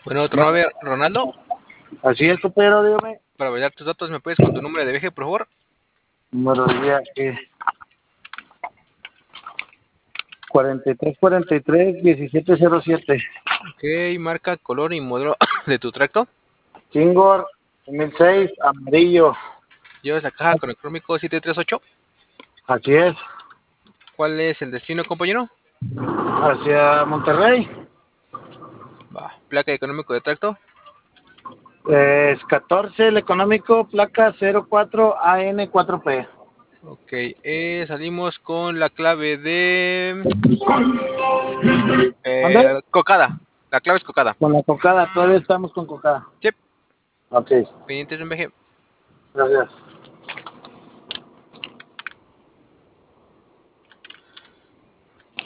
Bueno, otro nombre, Ronaldo. Así es, compañero, dígame. Para validar tus datos, ¿me puedes con tu número de viaje, por favor? Número de viaje 4343-1707. Ok, marca, color y modelo de tu tracto. Chingor 2006, amarillo. Llevas la caja con el crómico 738. Así es. ¿Cuál es el destino, compañero? Hacia Monterrey. Va, placa económico de tracto. Es 14, el económico, placa 04AN4P. Ok, salimos con la clave de ¿Dónde? cocada. La clave es cocada. Con la cocada, todavía estamos con cocada. Sí, Ok, pendientes de un viaje. gracias.